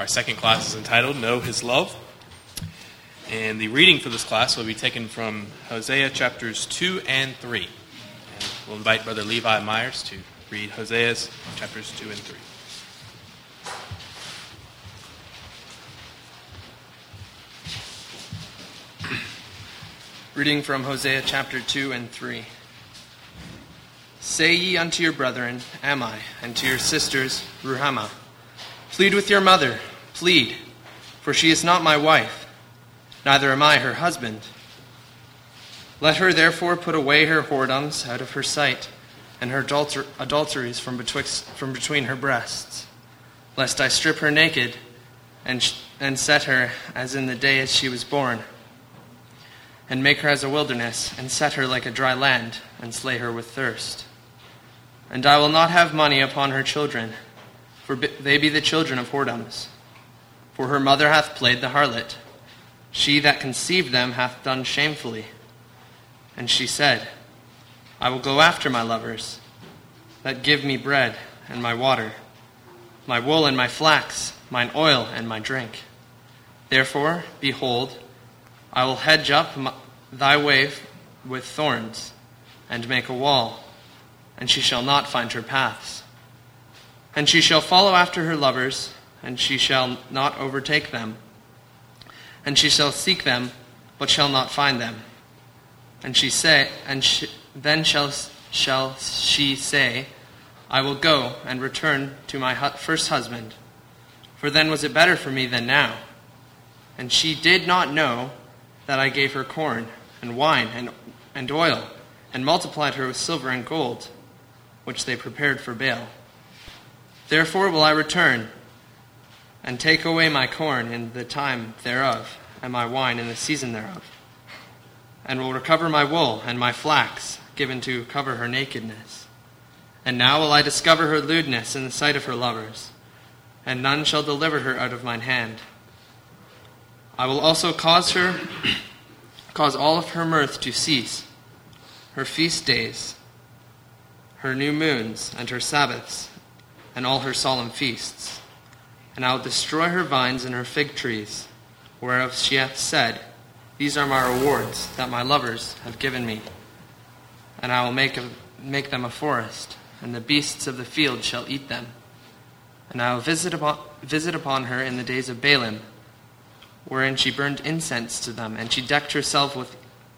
Our second class is entitled Know His Love. And the reading for this class will be taken from Hosea chapters 2 and 3. And we'll invite Brother Levi Myers to read Hosea's chapters 2 and 3. Reading from Hosea chapter 2 and 3. Say ye unto your brethren, Am I, and to your sisters, Ruhamah. Plead with your mother, plead, for she is not my wife, neither am I her husband. Let her therefore put away her whoredoms out of her sight, and her adulteries from between her breasts, lest I strip her naked, and set her as in the day as she was born, and make her as a wilderness, and set her like a dry land, and slay her with thirst. And I will not have money upon her children, for they be the children of whoredoms. For her mother hath played the harlot. She that conceived them hath done shamefully. And she said, I will go after my lovers, that give me bread and my water, my wool and my flax, mine oil and my drink. Therefore, behold, I will hedge up thy way with thorns, and make a wall, and she shall not find her paths. And she shall follow after her lovers, and she shall not overtake them. And she shall seek them, but shall not find them. And then shall she say, I will go and return to my first husband, for then was it better for me than now. And she did not know that I gave her corn and wine and oil, and multiplied her with silver and gold, which they prepared for Baal. Therefore will I return, and take away my corn in the time thereof, and my wine in the season thereof, and will recover my wool and my flax, given to cover her nakedness. And now will I discover her lewdness in the sight of her lovers, and none shall deliver her out of mine hand. I will also cause all of her mirth to cease, her feast days, her new moons, and her Sabbaths, and all her solemn feasts. And I will destroy her vines and her fig trees, whereof she hath said, These are my rewards that my lovers have given me. And I will make them a forest, and the beasts of the field shall eat them. And I will visit upon her in the days of Baalim, wherein she burned incense to them, and she decked herself with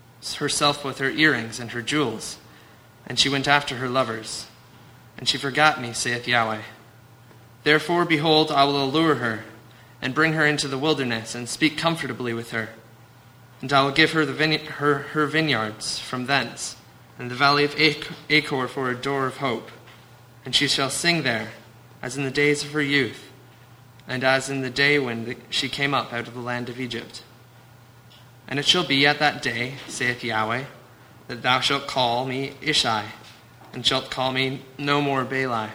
her earrings and her jewels, and she went after her lovers. And she forgot me, saith Yahweh. Therefore, behold, I will allure her, and bring her into the wilderness, and speak comfortably with her. And I will give her her vineyards from thence, and the valley of Achor for a door of hope. And she shall sing there, as in the days of her youth, and as in the day when she came up out of the land of Egypt. And it shall be at that day, saith Yahweh, that thou shalt call me Ishai, and shalt call me no more Baali.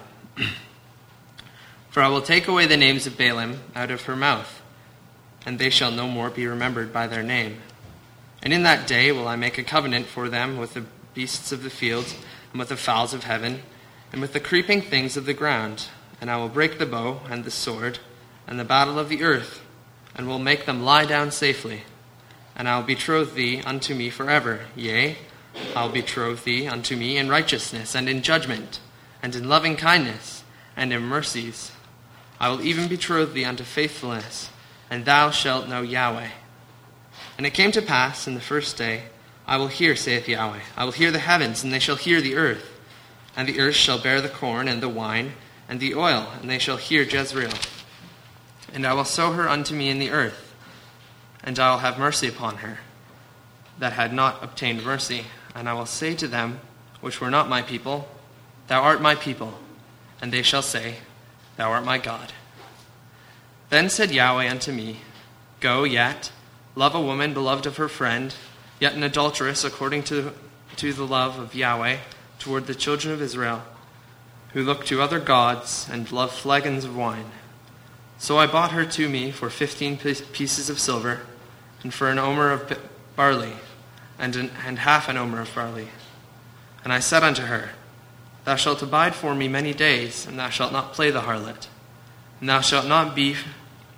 For I will take away the names of Baalim out of her mouth, and they shall no more be remembered by their name. And in that day will I make a covenant for them with the beasts of the field, and with the fowls of heaven, and with the creeping things of the ground. And I will break the bow and the sword, and the battle of the earth, and will make them lie down safely. And I will betroth thee unto me forever. Yea, I will betroth thee unto me in righteousness, and in judgment, and in loving kindness, and in mercies. I will even betroth thee unto faithfulness, and thou shalt know Yahweh. And it came to pass in the first day, I will hear, saith Yahweh. I will hear the heavens, and they shall hear the earth. And the earth shall bear the corn, and the wine, and the oil, and they shall hear Jezreel. And I will sow her unto me in the earth, and I will have mercy upon her, that had not obtained mercy. And I will say to them, which were not my people, Thou art my people. And they shall say, Thou art my God. Then said Yahweh unto me, Go yet, love a woman beloved of her friend, yet an adulteress according to the love of Yahweh toward the children of Israel, who look to other gods and love flagons of wine. So I bought her to me for 15 pieces of silver, and for an omer of barley, and half an omer of barley. And I said unto her, Thou shalt abide for me many days, and thou shalt not play the harlot. And thou shalt not be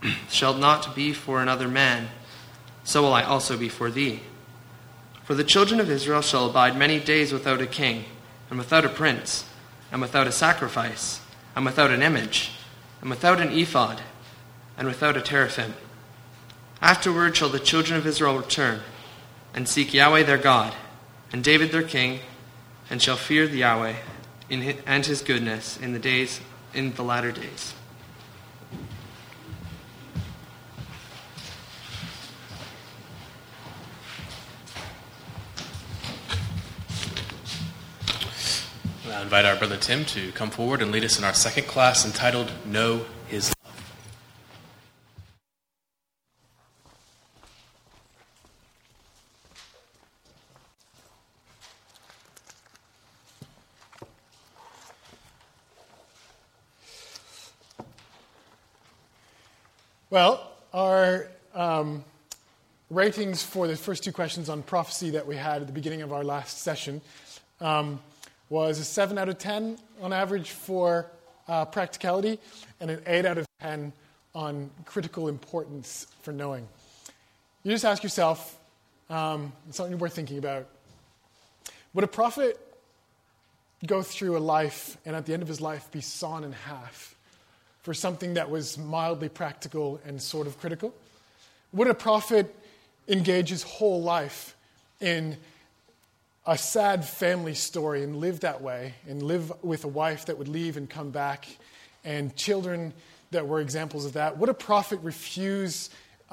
shalt not be for another man, so will I also be for thee. For the children of Israel shall abide many days without a king, and without a prince, and without a sacrifice, and without an image, and without an ephod, and without a teraphim. Afterward shall the children of Israel return, and seek Yahweh their God, and David their king, and shall fear the Yahweh and his goodness in the latter days. I invite our brother Tim to come forward and lead us in our second class entitled Know His Love. Well, our ratings for the first two questions on prophecy that we had at the beginning of our last session was a 7 out of 10 on average for practicality and an 8 out of 10 on critical importance for knowing. You just ask yourself, something worth thinking about, would a prophet go through a life and at the end of his life be sawn in half for something that was mildly practical and sort of critical? Would a prophet engage his whole life in a sad family story and live that way, and live with a wife that would leave and come back, and children that were examples of that? Would a prophet refuse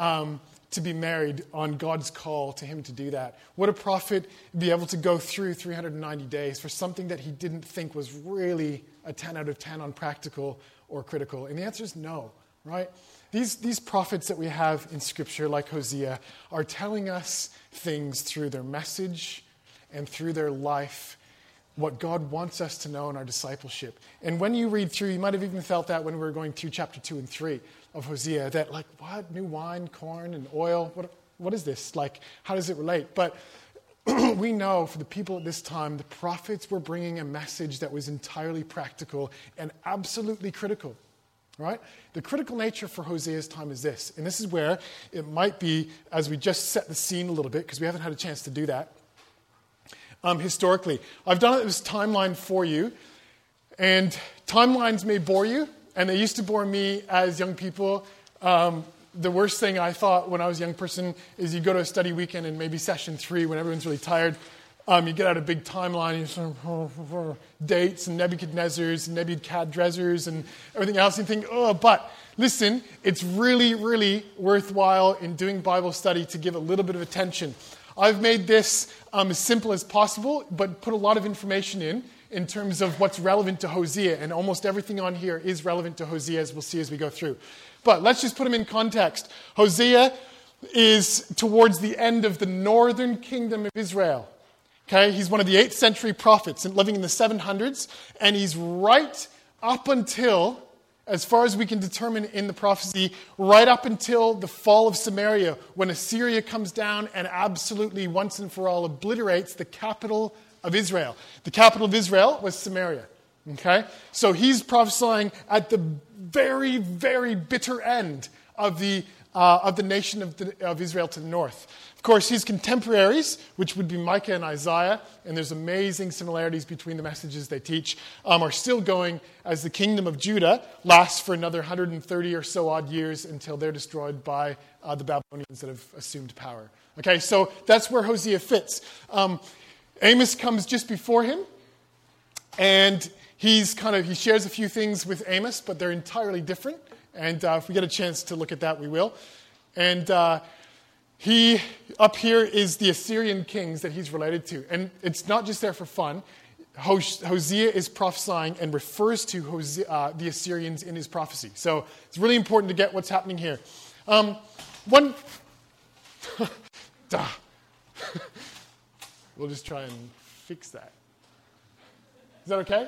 to be married on God's call to him to do that? Would a prophet be able to go through 390 days for something that he didn't think was really a 10 out of 10 on practical or critical? And the answer is no, right? These prophets that we have in Scripture, like Hosea, are telling us things through their message and through their life, what God wants us to know in our discipleship. And when you read through, you might have even felt that when we were going through chapter 2 and 3 of Hosea, that like, what? New wine, corn, and oil? What is this? Like, how does it relate? But we know for the people at this time, the prophets were bringing a message that was entirely practical and absolutely critical, right? The critical nature for Hosea's time is this, and this is where it might be, as we just set the scene a little bit, because we haven't had a chance to do that, historically. I've done this timeline for you, and timelines may bore you, and they used to bore me as young people. The worst thing I thought when I was a young person is you go to a study weekend and maybe session 3 when everyone's really tired, you get out a big timeline, you sort of dates and Nebuchadnezzars and Nebuchadrezzars and everything else, and you think, oh, but listen, it's really, really worthwhile in doing Bible study to give a little bit of attention. I've made this as simple as possible, but put a lot of information in terms of what's relevant to Hosea, and almost everything on here is relevant to Hosea, as we'll see as we go through. But let's just put them in context. Hosea is towards the end of the northern kingdom of Israel. Okay, he's one of the 8th century prophets living in the 700s, and he's right up until, as far as we can determine in the prophecy, right up until the fall of Samaria, when Assyria comes down and absolutely once and for all obliterates the capital of Israel. The capital of Israel was Samaria. Okay? So he's prophesying at the very, very bitter end of the nation of Israel to the north. Of course, his contemporaries, which would be Micah and Isaiah, and there's amazing similarities between the messages they teach, are still going as the kingdom of Judah lasts for another 130 or so odd years until they're destroyed by the Babylonians that have assumed power. Okay, so that's where Hosea fits. Amos comes just before him, and he shares a few things with Amos, but they're entirely different. And if we get a chance to look at that, we will. And he, up here, is the Assyrian kings that he's related to. And it's not just there for fun. Hosea is prophesying and refers to the Assyrians in his prophecy. So it's really important to get what's happening here. We'll just try and fix that. Is that okay?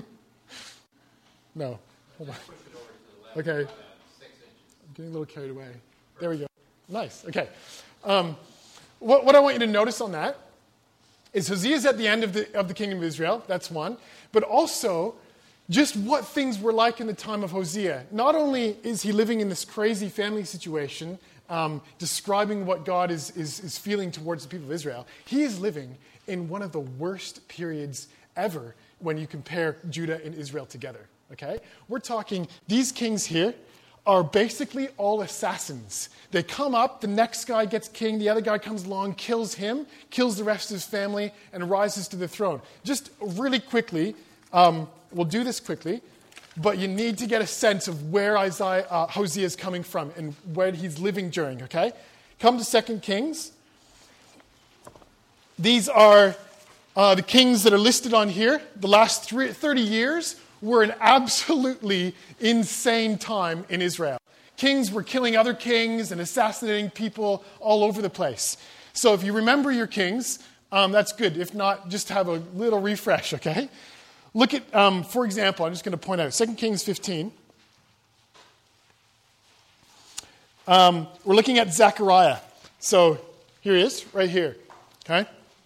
No. Hold on. Okay. I'm getting a little carried away. There we go. Nice. Okay. What I want you to notice on that is Hosea's at the end of the kingdom of Israel. That's one. But also, just what things were like in the time of Hosea. Not only is he living in this crazy family situation, describing what God is feeling towards the people of Israel, he is living in one of the worst periods ever when you compare Judah and Israel together. Okay? We're talking, these kings here are basically all assassins. They come up, the next guy gets king, the other guy comes along, kills him, kills the rest of his family, and rises to the throne. Just really quickly, we'll do this quickly, but you need to get a sense of where Hosea is coming from and where he's living during, okay? Come to 2 Kings. These are the kings that are listed on here. The last 30 years were an absolutely insane time in Israel. Kings were killing other kings and assassinating people all over the place. So if you remember your kings, that's good. If not, just have a little refresh, okay? Look at, for example, I'm just going to point out, 2 Kings 15. We're looking at Zechariah. So here he is, right here, okay?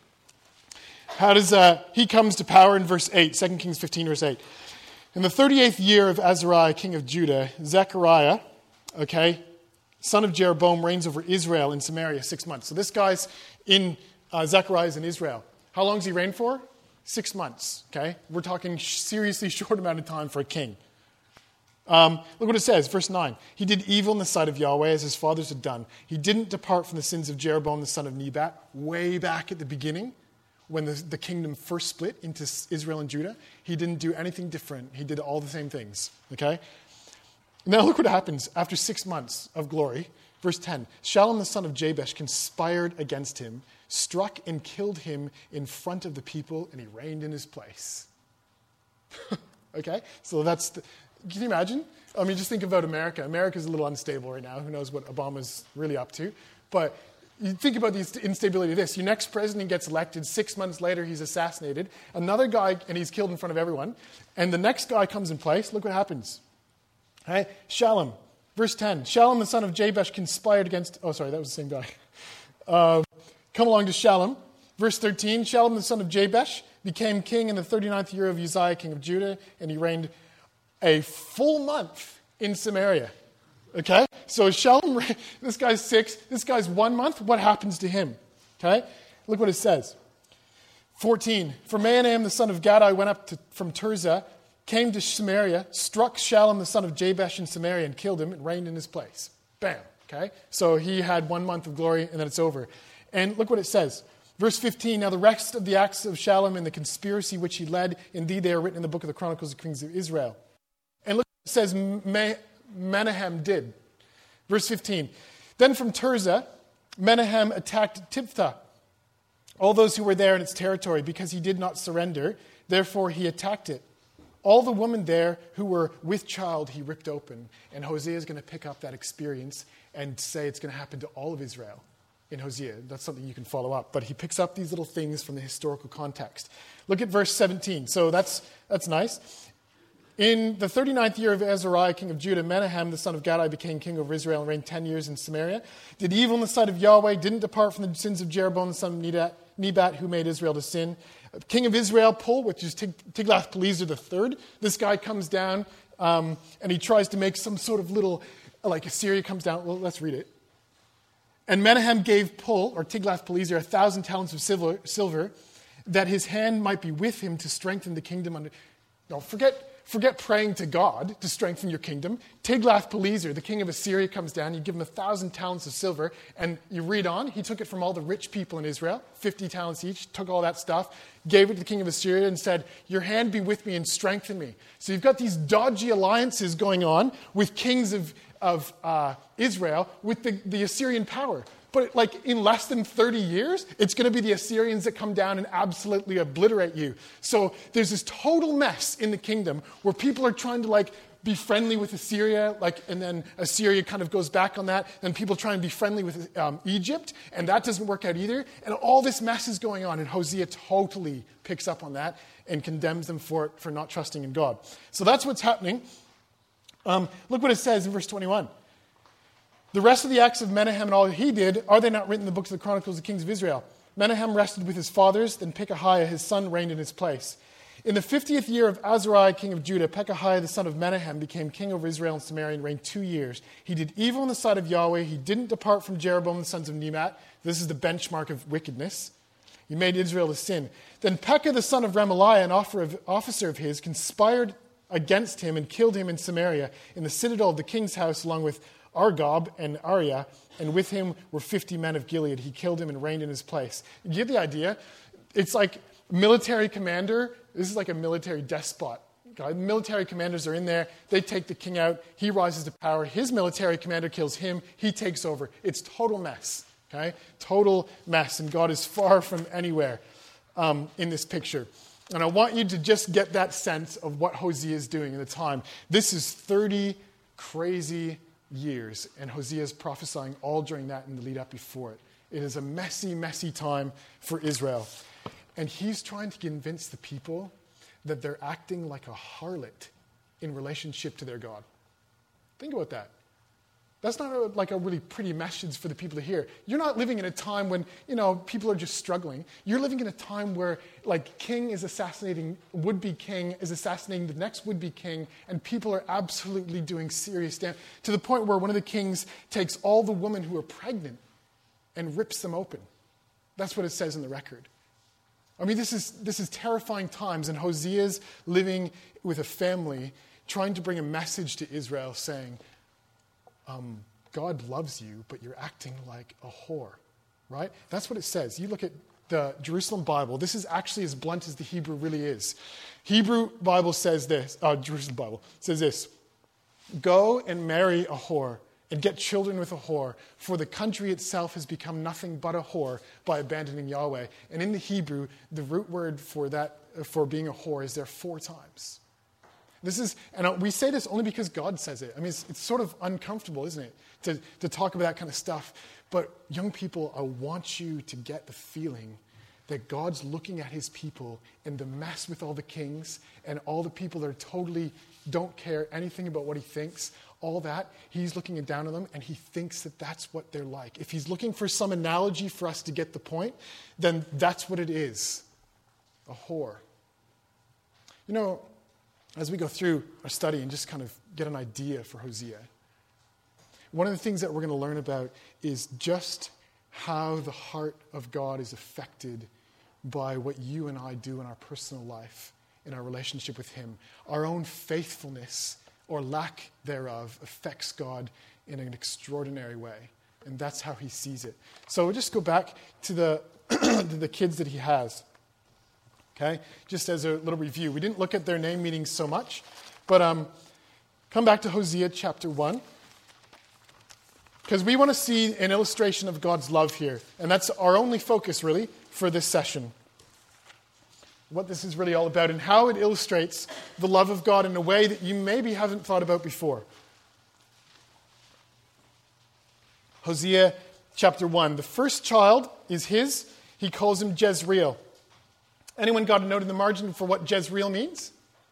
How does he comes to power in verse 8, 2 Kings 15, verse 8. In the 38th year of Azariah, king of Judah, Zechariah, okay, son of Jeroboam, reigns over Israel in Samaria 6 months. So this guy's in, Zechariah's in Israel. How long does he reign for? 6 months, okay? We're talking seriously short amount of time for a king. Look what it says, verse 9. He did evil in the sight of Yahweh as his fathers had done. He didn't depart from the sins of Jeroboam the son of Nebat, way back at the beginning, when the kingdom first split into Israel and Judah. He didn't do anything different. He did all the same things, okay? Now look what happens after 6 months of glory. Verse 10, Shallum the son of Jabesh conspired against him, struck and killed him in front of the people, and he reigned in his place. Okay? So can you imagine? I mean, just think about America. America's a little unstable right now. Who knows what Obama's really up to? But you think about the instability of this. Your next president gets elected. 6 months later, he's assassinated. Another guy, and he's killed in front of everyone. And the next guy comes in place. Look what happens. Okay? Shallum. Verse 10. Shallum, the son of Jabesh, conspired against... Oh, sorry, that was the same guy. Come along to Shallum. Verse 13. Shallum, the son of Jabesh, became king in the 39th year of Uzziah, king of Judah, and he reigned a full month in Samaria. Okay? So Shallum, this guy's 6, this guy's 1 month. What happens to him? Okay? Look what it says. 14. For Mahanaim, the son of Gadai, went up from Tirzah, came to Samaria, struck Shallum, the son of Jabesh in Samaria, and killed him, and reigned in his place. Bam. Okay? So he had 1 month of glory, and then it's over. And look what it says. Verse 15, now the rest of the acts of Shallum and the conspiracy which he led, indeed they are written in the book of the Chronicles of Kings of Israel. And look what it says Menahem did. Verse 15, then from Tirzah, Menahem attacked Tifta, all those who were there in its territory, because he did not surrender. Therefore he attacked it. All the women there who were with child he ripped open. And Hosea is going to pick up that experience and say it's going to happen to all of Israel in Hosea. That's something you can follow up. But he picks up these little things from the historical context. Look at verse 17. So that's nice. In the 39th year of Azariah, king of Judah, Menahem, the son of Gadai, became king over Israel and reigned 10 years in Samaria. Did evil in the sight of Yahweh, didn't depart from the sins of Jeroboam, the son of Nebat, who made Israel to sin. King of Israel, Pul, which is Tiglath-Pileser III. This guy comes down and he tries to make some sort of little, like Assyria comes down. Well, let's read it. And Menahem gave Pul, or Tiglath-Pileser, 1,000 talents of silver, that his hand might be with him to strengthen the kingdom. Forget praying to God to strengthen your kingdom. Tiglath-Pileser, the king of Assyria, comes down. You give him 1,000 talents of silver. And you read on. He took it from all the rich people in Israel, 50 talents each, took all that stuff, gave it to the king of Assyria and said, your hand be with me and strengthen me. So you've got these dodgy alliances going on with kings of Israel with the Assyrian power. But like in less than 30 years, it's going to be the Assyrians that come down and absolutely obliterate you. So there's this total mess in the kingdom where people are trying to be friendly with Assyria, and then Assyria kind of goes back on that. Then people try and be friendly with Egypt, and that doesn't work out either. And all this mess is going on, and Hosea totally picks up on that and condemns them for not trusting in God. So that's what's happening. Look what it says in verse 21. The rest of the acts of Menahem and all that he did, are they not written in the books of the Chronicles of the Kings of Israel? Menahem rested with his fathers, then Pekahiah, his son, reigned in his place. In the 50th year of Azariah, king of Judah, Pekahiah, the son of Menahem, became king over Israel and Samaria and reigned 2 years. He did evil in the sight of Yahweh. He didn't depart from Jeroboam, the sons of Nebat. This is the benchmark of wickedness. He made Israel to sin. Then Pekah, the son of Remaliah, an officer of his, conspired against him and killed him in Samaria, in the citadel of the king's house, along with Argob and Ariah, and with him were 50 men of Gilead. He killed him and reigned in his place. You get the idea? It's like military commander. This is like a military despot. Okay? Military commanders are in there. They take the king out. He rises to power. His military commander kills him. He takes over. It's total mess. Okay? Total mess. And God is far from anywhere in this picture. And I want you to just get that sense of what Hosea is doing in the time. This is 30 crazy years, and Hosea is prophesying all during that and the lead up before it. It is a messy, messy time for Israel. And he's trying to convince the people that they're acting like a harlot in relationship to their God. Think about that. That's not a really pretty message for the people to hear. You're not living in a time when, people are just struggling. You're living in a time where, would-be king is assassinating the next would-be king, and people are absolutely doing serious damage, to the point where one of the kings takes all the women who are pregnant and rips them open. That's what it says in the record. I mean, this is terrifying times, and Hosea's living with a family trying to bring a message to Israel saying, God loves you, but you're acting like a whore, right? That's what it says. You look at the Jerusalem Bible. This is actually as blunt as the Hebrew really is. Hebrew Bible says this, Jerusalem Bible says this, go and marry a whore and get children with a whore, for the country itself has become nothing but a whore by abandoning Yahweh. And in the Hebrew, the root word for being a whore is there 4 times. And we say this only because God says it. I mean, it's sort of uncomfortable, isn't it, to talk about that kind of stuff. But young people, I want you to get the feeling that God's looking at his people and the mess with all the kings and all the people that totally don't care anything about what he thinks, all that, he's looking down on them, and he thinks that that's what they're like. If he's looking for some analogy for us to get the point, then that's what it is, a whore. As we go through our study and just kind of get an idea for Hosea, one of the things that we're going to learn about is just how the heart of God is affected by what you and I do in our personal life, in our relationship with him. Our own faithfulness or lack thereof affects God in an extraordinary way. And that's how he sees it. So we'll just go back to the kids that he has. Okay? Just as a little review. We didn't look at their name meanings so much. But come back to Hosea chapter 1. Because we want to see an illustration of God's love here. And that's our only focus, really, for this session. What this is really all about and how it illustrates the love of God in a way that you maybe haven't thought about before. Hosea chapter 1. The first child is his. He calls him Jezreel. Anyone got a note in the margin for what Jezreel means?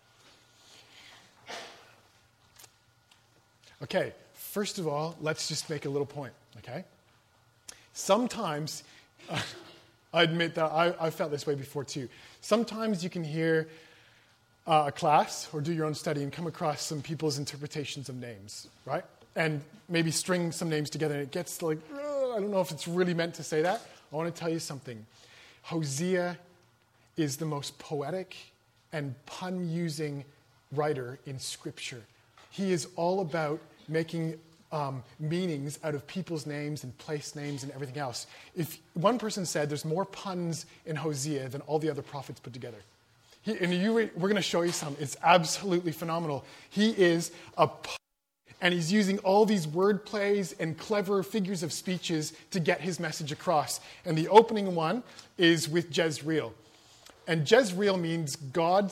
Okay, first of all, let's just make a little point, okay? Sometimes, I admit that I felt this way before too. Sometimes you can hear a class or do your own study and come across some people's interpretations of names, right? And maybe string some names together and it gets like, I don't know if it's really meant to say that. I want to tell you something. Hosea is the most poetic and pun-using writer in Scripture. He is all about making meanings out of people's names and place names and everything else. If one person said there's more puns in Hosea than all the other prophets put together. We're going to show you some. It's absolutely phenomenal. He is a pun, and he's using all these word plays and clever figures of speeches to get his message across. And the opening one is with Jezreel. And Jezreel means God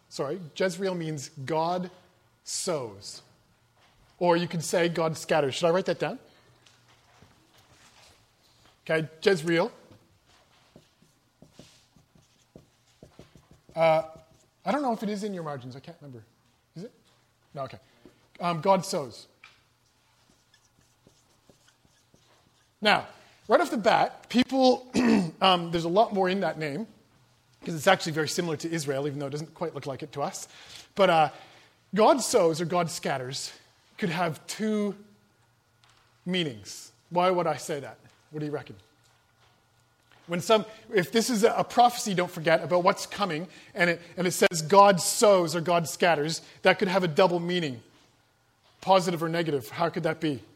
sows. Or you could say God scatters. Should I write that down? Okay, Jezreel. I don't know if it is in your margins. I can't remember. Is it? No, okay. God sows. Now, right off the bat, people, there's a lot more in that name. because it's actually very similar to Israel, even though it doesn't quite look like it to us. But God sows or God scatters could have two meanings. Why would I say that? What do you reckon? If this is a prophecy, don't forget, about what's coming, and it says God sows or God scatters, that could have a double meaning, positive or negative. How could that be?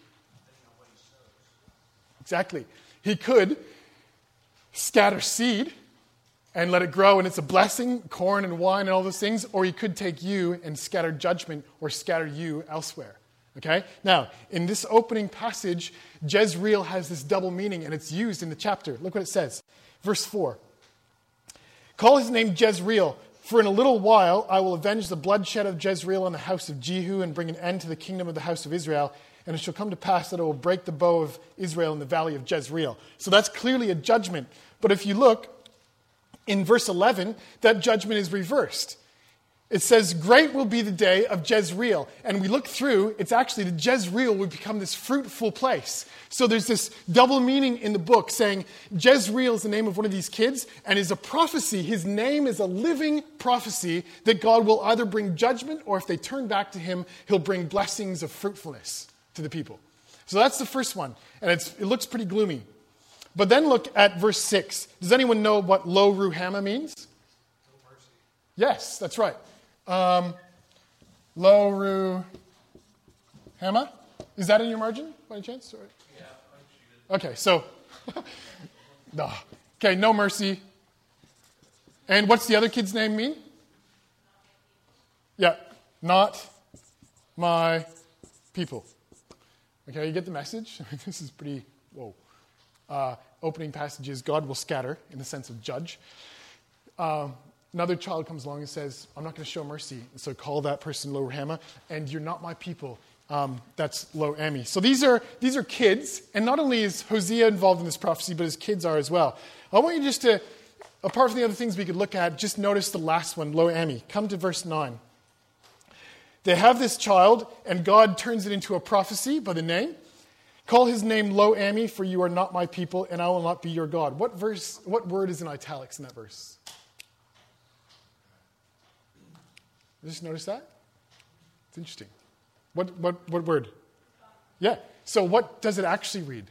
Exactly. He could scatter seed and let it grow, and it's a blessing, corn and wine and all those things, or he could take you and scatter judgment or scatter you elsewhere. Okay? Now, in this opening passage, Jezreel has this double meaning, and it's used in the chapter. Look what it says. Verse 4. Call his name Jezreel, for in a little while I will avenge the bloodshed of Jezreel on the house of Jehu and bring an end to the kingdom of the house of Israel. And it shall come to pass that I will break the bow of Israel in the valley of Jezreel. So that's clearly a judgment. But if you look in verse 11, that judgment is reversed. It says, great will be the day of Jezreel. And we look through, it's actually that Jezreel will become this fruitful place. So there's this double meaning in the book saying Jezreel is the name of one of these kids and is a prophecy. His name is a living prophecy that God will either bring judgment or if they turn back to him, he'll bring blessings of fruitfulness to the people. So that's the first one. And it looks pretty gloomy. But then look at verse 6. Does anyone know what Lo Ruhamah means? No mercy. Yes, that's right. Lo Ruhamah? Is that in your margin by any chance? Or? Yeah. Okay, so no. Okay, no mercy. And what's the other kid's name mean? Yeah, not my people. Okay, you get the message? This is pretty, whoa. Opening passages, God will scatter in the sense of judge. Another child comes along and says, I'm not going to show mercy, so call that person Lo Ruhamah, and you're not my people. That's Lo Ami. So these are kids, and not only is Hosea involved in this prophecy, but his kids are as well. I want you just to, apart from the other things we could look at, just notice the last one, Lo Ami. Come to verse 9. They have this child, and God turns it into a prophecy by the name. Call his name Lo Ami, for you are not my people, and I will not be your God. What word is in italics in that verse? Just notice that? It's interesting. What word? Yeah. So what does it actually read?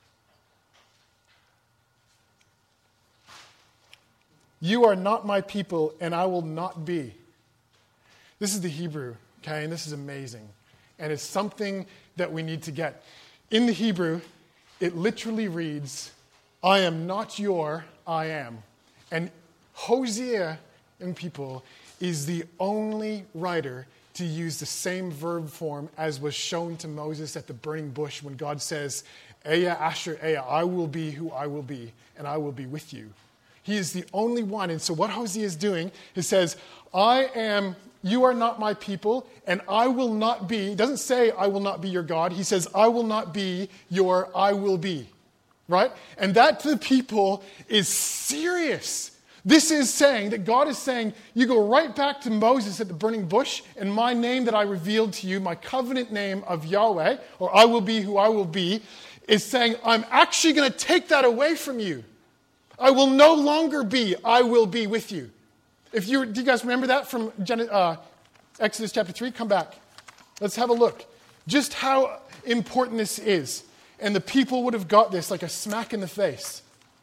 You are not my people, and I will not be. This is the Hebrew, okay? And this is amazing. And it's something that we need to get. In the Hebrew, it literally reads, I am not your I am. And Hosea, young people, is the only writer to use the same verb form as was shown to Moses at the burning bush when God says, Eya Asher Eya, I will be who I will be, and I will be with you. He is the only one. And so what Hosea is doing, he says, you are not my people, and I will not be, he doesn't say I will not be your God, he says I will not be your I will be, right? And that to the people is serious. This is saying that God is saying, you go right back to Moses at the burning bush, and my name that I revealed to you, my covenant name of Yahweh, or I will be who I will be, is saying, I'm actually going to take that away from you. I will no longer be, I will be with you. Do you guys remember that from Exodus chapter 3? Come back. Let's have a look. Just how important this is. And the people would have got this like a smack in the face.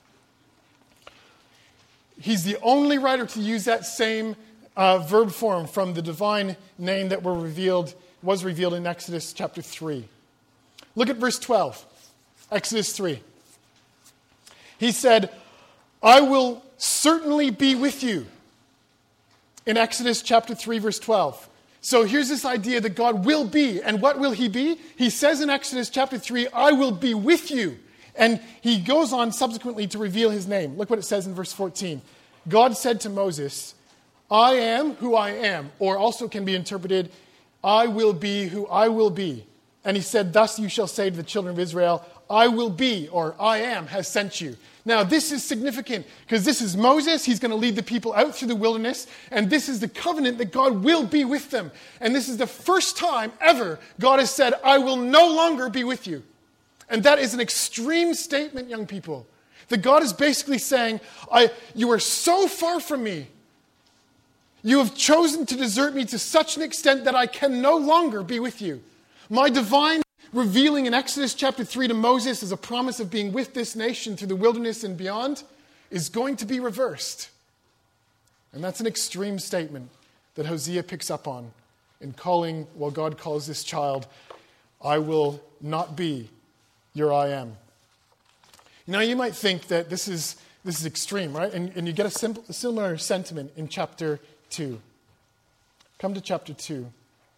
He's the only writer to use that same verb form from the divine name that was revealed in Exodus chapter 3. Look at verse 12. Exodus 3. He said, I will certainly be with you. In Exodus chapter 3, verse 12. So here's this idea that God will be. And what will he be? He says in Exodus chapter 3, I will be with you. And he goes on subsequently to reveal his name. Look what it says in verse 14. God said to Moses, I am who I am, or also can be interpreted, I will be who I will be. And he said, thus you shall say to the children of Israel, I will be, or I am, has sent you. Now, this is significant because this is Moses. He's going to lead the people out through the wilderness. And this is the covenant that God will be with them. And this is the first time ever God has said, I will no longer be with you. And that is an extreme statement, young people. That God is basically saying, you are so far from me. You have chosen to desert me to such an extent that I can no longer be with you. My divine revealing in Exodus chapter 3 to Moses as a promise of being with this nation through the wilderness and beyond is going to be reversed. And that's an extreme statement that Hosea picks up on in calling, well, God calls this child, I will not be your I am. Now, you might think that this is extreme, right? And you get a similar sentiment in chapter 2. Come to chapter 2.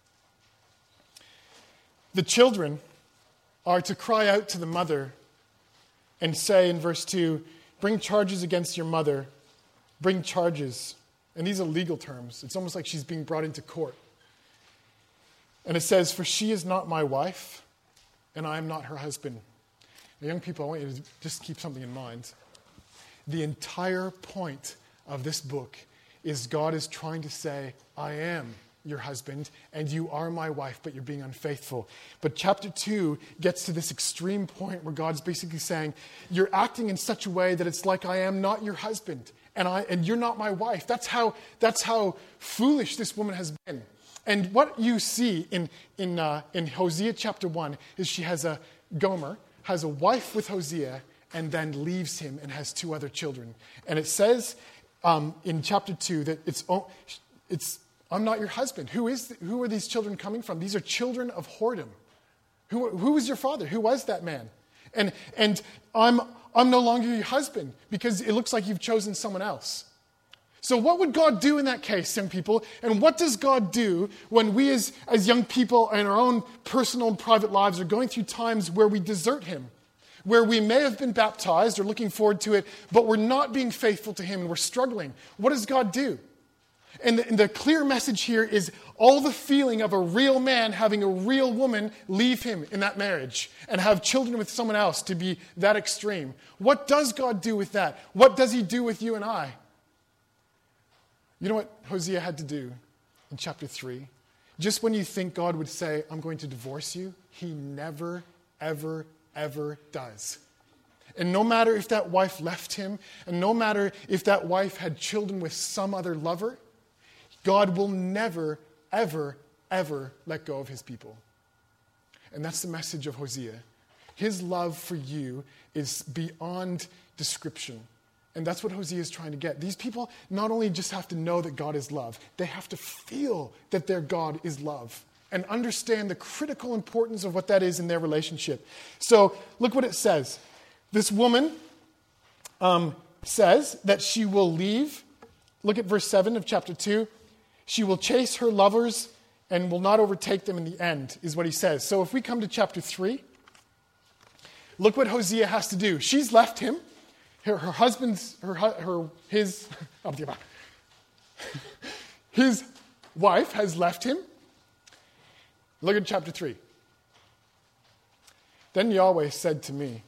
The children are to cry out to the mother and say in verse 2, bring charges against your mother, bring charges. And these are legal terms. It's almost like she's being brought into court. And it says, for she is not my wife, and I am not her husband. Now, young people, I want you to just keep something in mind. The entire point of this book is God is trying to say, I am your husband, and you are my wife, but you're being unfaithful. But chapter 2 gets to this extreme point where God's basically saying, you're acting in such a way that it's like I am not your husband, and you're not my wife. That's how foolish this woman has been. And what you see in Hosea chapter 1 is she has Gomer has a wife with Hosea and then leaves him and has 2 other children. And it says in chapter 2 that it's I'm not your husband. Who are these children coming from? These are children of whoredom. Who was your father? Who was that man? And I'm no longer your husband because it looks like you've chosen someone else. So what would God do in that case, young people? And what does God do when we as young people in our own personal and private lives are going through times where we desert him? Where we may have been baptized or looking forward to it, but we're not being faithful to him and we're struggling. What does God do? And the clear message here is all the feeling of a real man having a real woman leave him in that marriage and have children with someone else to be that extreme. What does God do with that? What does he do with you and I? You know what Hosea had to do in chapter 3? Just when you think God would say, I'm going to divorce you, he never, ever, ever does. And no matter if that wife left him, and no matter if that wife had children with some other lover, God will never, ever, ever let go of his people. And that's the message of Hosea. His love for you is beyond description. And that's what Hosea is trying to get. These people not only just have to know that God is love, they have to feel that their God is love and understand the critical importance of what that is in their relationship. So look what it says. This woman says that she will leave. Look at verse 7 of chapter 2. She will chase her lovers and will not overtake them in the end, is what he says. So if we come to chapter 3, look what Hosea has to do. She's left him. His wife has left him. Look at chapter 3. Then Yahweh said to me,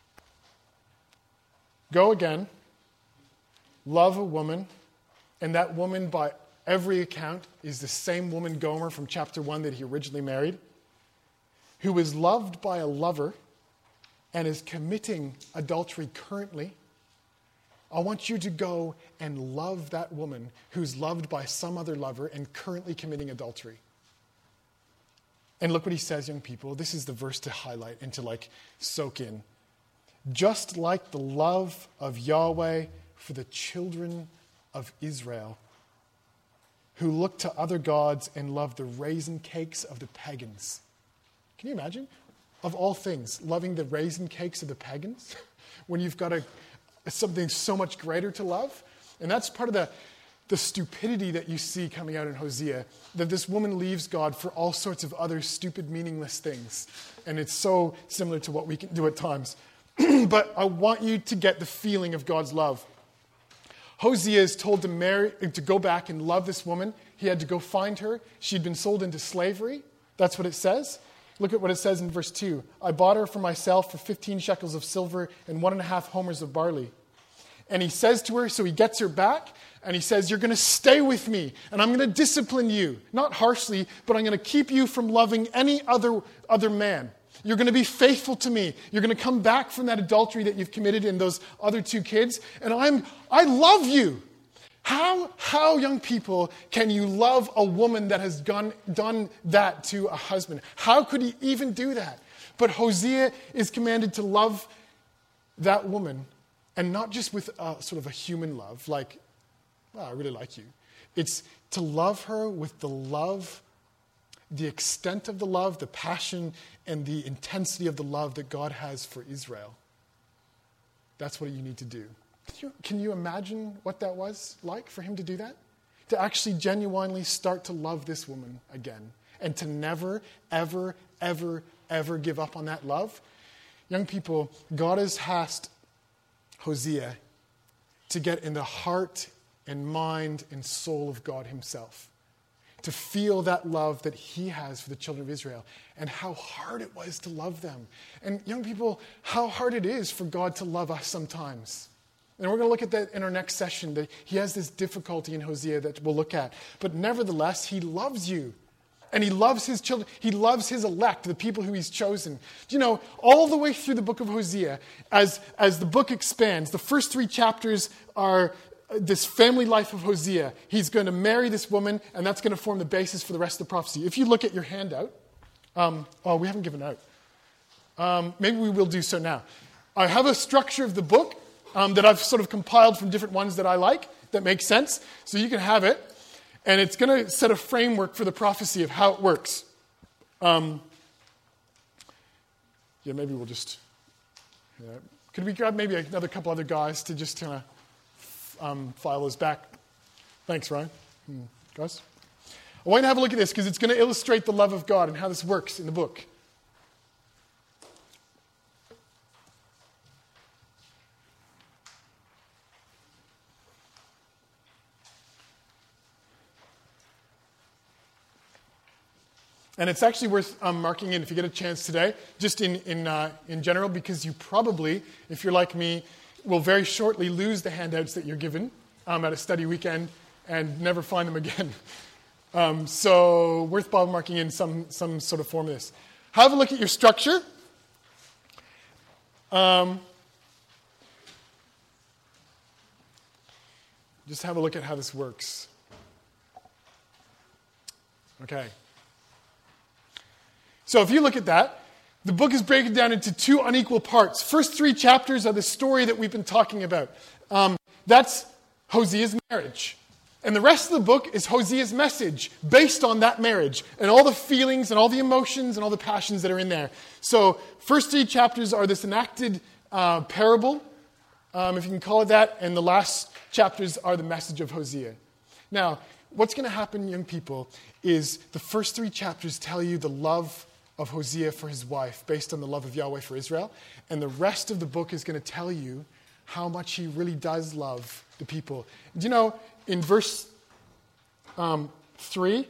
go again, love a woman, and that woman by every account is the same woman Gomer from chapter 1 that he originally married, who is loved by a lover and is committing adultery currently. I want you to go and love that woman who's loved by some other lover and currently committing adultery. And look what he says, young people. This is the verse to highlight and to soak in. Just like the love of Yahweh for the children of Israel, who look to other gods and love the raisin cakes of the pagans. Can you imagine? Of all things, loving the raisin cakes of the pagans when you've got something so much greater to love? And that's part of the stupidity that you see coming out in Hosea, that this woman leaves God for all sorts of other stupid, meaningless things. And it's so similar to what we can do at times. But I want you to get the feeling of God's love. Hosea is told to go back and love this woman. He had to go find her. She'd been sold into slavery. That's what it says. Look at what it says in verse 2. I bought her for myself for 15 shekels of silver and 1.5 homers of barley. And he says to her, so he gets her back, and he says, you're going to stay with me, and I'm going to discipline you. Not harshly, but I'm going to keep you from loving any other man. You're going to be faithful to me. You're going to come back from that adultery that you've committed in those other 2 kids. And I love you. How, young people, can you love a woman that has done that to a husband? How could he even do that? But Hosea is commanded to love that woman, and not just with sort of a human love, like, I really like you. It's to love her with the love, the extent of the love, the passion, and the intensity of the love that God has for Israel. That's what you need to do. Can you imagine what that was like for him to do that? To actually genuinely start to love this woman again, and to never, ever, ever, ever give up on that love. Young people, God has asked Hosea to get in the heart and mind and soul of God himself, to feel that love that he has for the children of Israel, and how hard it was to love them. And young people, how hard it is for God to love us sometimes. And we're going to look at that in our next session, that he has this difficulty in Hosea that we'll look at. But nevertheless, he loves you. And he loves his children. He loves his elect, the people who he's chosen. Do you know, all the way through the book of Hosea, as the book expands, the first 3 chapters are this family life of Hosea. He's going to marry this woman, and that's going to form the basis for the rest of the prophecy. If you look at your handout, we haven't given out. Maybe we will do so now. I have a structure of the book that I've sort of compiled from different ones that I like, that makes sense. So you can have it. And it's going to set a framework for the prophecy of how it works. Maybe we'll just... could we grab maybe another couple other guys to just kind of file those back? Thanks, Ryan. Guys? I want you to have a look at this because it's going to illustrate the love of God and how this works in the book. And it's actually worth marking in if you get a chance today, just in general, because you probably, if you're like me, will very shortly lose the handouts that you're given at a study weekend and never find them again. So worth marking in some sort of form of this. Have a look at your structure. Just have a look at how this works. Okay. So if you look at that, the book is broken down into 2 unequal parts. First 3 chapters are the story that we've been talking about. That's Hosea's marriage. And the rest of the book is Hosea's message based on that marriage and all the feelings and all the emotions and all the passions that are in there. So first 3 chapters are this enacted parable, if you can call it that, and the last chapters are the message of Hosea. Now, what's going to happen, young people, is the first 3 chapters tell you the love of Hosea for his wife based on the love of Yahweh for Israel. And the rest of the book is going to tell you how much he really does love the people. Do you know, in verse 3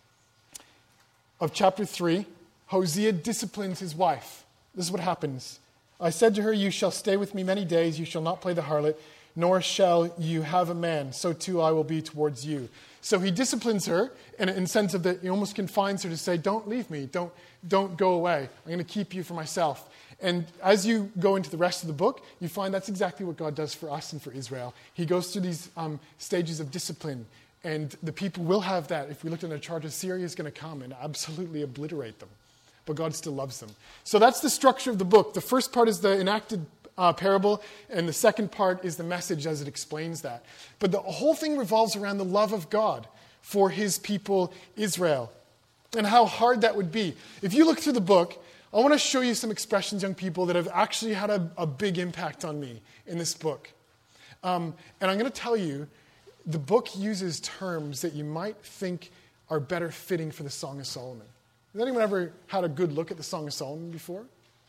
of chapter 3, Hosea disciplines his wife. This is what happens. I said to her, you shall stay with me many days, you shall not play the harlot, nor shall you have a man, so too I will be towards you. So he disciplines her in the sense of that he almost confines her to say, don't leave me, don't go away. I'm going to keep you for myself. And as you go into the rest of the book, you find that's exactly what God does for us and for Israel. He goes through these stages of discipline, and the people will have that. If we looked at a chart, Assyria is going to come and absolutely obliterate them. But God still loves them. So that's the structure of the book. The first part is the enacted parable, and the second part is the message as it explains that. But the whole thing revolves around the love of God for his people Israel and how hard that would be. If you look through the book, I want to show you some expressions, young people, that have actually had a big impact on me in this book. And I'm going to tell you, the book uses terms that you might think are better fitting for the Song of Solomon. Has anyone ever had a good look at the Song of Solomon before?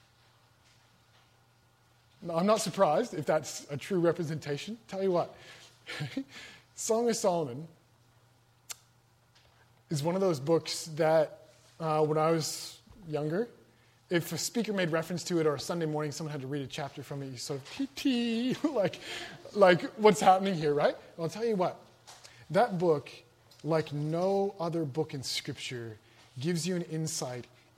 No, I'm not surprised if that's a true representation. Tell you what, Song of Solomon is one of those books that when I was younger, if a speaker made reference to it or a Sunday morning someone had to read a chapter from it, you sort of pee like what's happening here, right? Well, I'll tell you what, that book, like no other book in Scripture, gives you an insight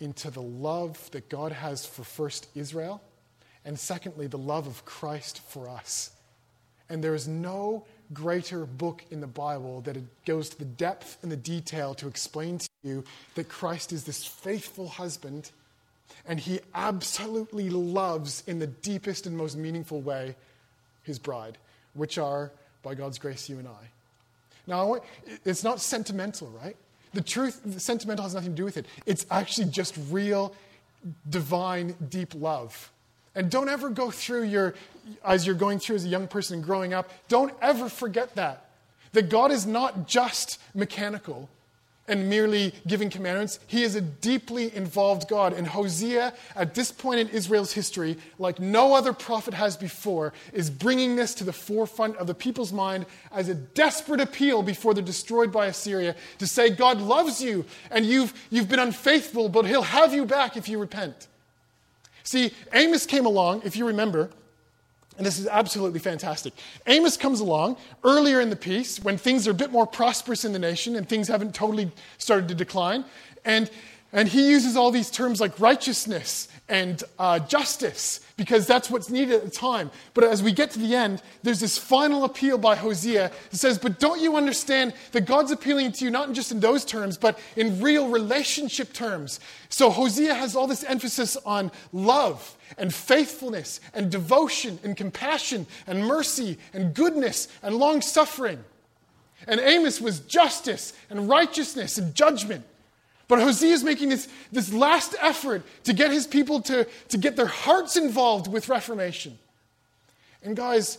into the love that God has for first Israel, and secondly, the love of Christ for us. And there is no greater book in the Bible that it goes to the depth and the detail to explain to you that Christ is this faithful husband, and he absolutely loves in the deepest and most meaningful way his bride, which are, by God's grace, you and I. Now, it's not sentimental, right? The sentimental has nothing to do with it. It's actually just real, divine, deep love. And don't ever go through as you're going through as a young person and growing up, don't ever forget that God is not just mechanical and merely giving commandments. He is a deeply involved God. And Hosea, at this point in Israel's history, like no other prophet has before, is bringing this to the forefront of the people's mind as a desperate appeal before they're destroyed by Assyria to say, God loves you, and you've been unfaithful, but he'll have you back if you repent. See, Amos came along, if you remember, and this is absolutely fantastic. Amos comes along earlier in the piece when things are a bit more prosperous in the nation and things haven't totally started to decline. And he uses all these terms like righteousness and justice because that's what's needed at the time. But as we get to the end, there's this final appeal by Hosea that says, but don't you understand that God's appealing to you not just in those terms, but in real relationship terms? So Hosea has all this emphasis on love and faithfulness and devotion and compassion and mercy and goodness and long-suffering. And Amos was justice and righteousness and judgment. But Hosea is making this last effort to get his people to get their hearts involved with Reformation. And guys,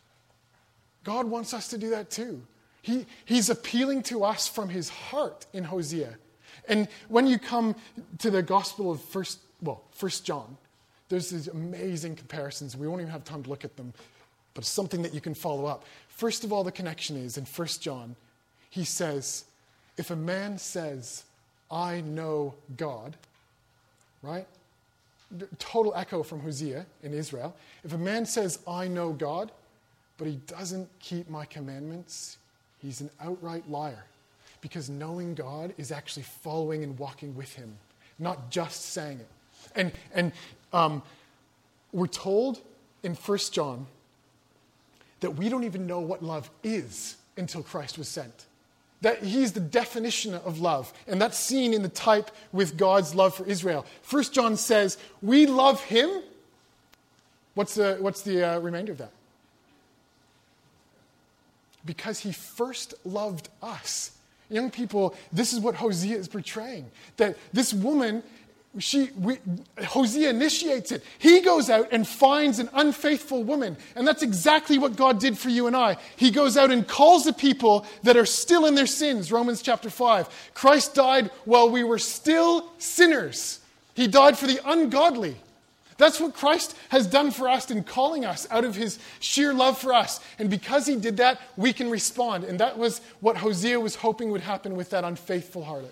God wants us to do that too. He's appealing to us from his heart in Hosea. And when you come to the Gospel of First John, there's these amazing comparisons. We won't even have time to look at them, but it's something that you can follow up. First of all, the connection is in 1 John, he says, if a man says, I know God, right? Total echo from Hosea in Israel. If a man says, I know God, but he doesn't keep my commandments, he's an outright liar. Because knowing God is actually following and walking with him, not just saying it. And we're told in 1 John that we don't even know what love is until Christ was sent. That he's the definition of love. And that's seen in the type with God's love for Israel. 1 John says, we love him. What's the remainder of that? Because he first loved us. Young people, this is what Hosea is portraying. That this woman, Hosea initiates it. He goes out and finds an unfaithful woman. And that's exactly what God did for you and I. He goes out and calls the people that are still in their sins. Romans chapter 5. Christ died while we were still sinners. He died for the ungodly. That's what Christ has done for us in calling us out of his sheer love for us. And because he did that, we can respond. And that was what Hosea was hoping would happen with that unfaithful harlot.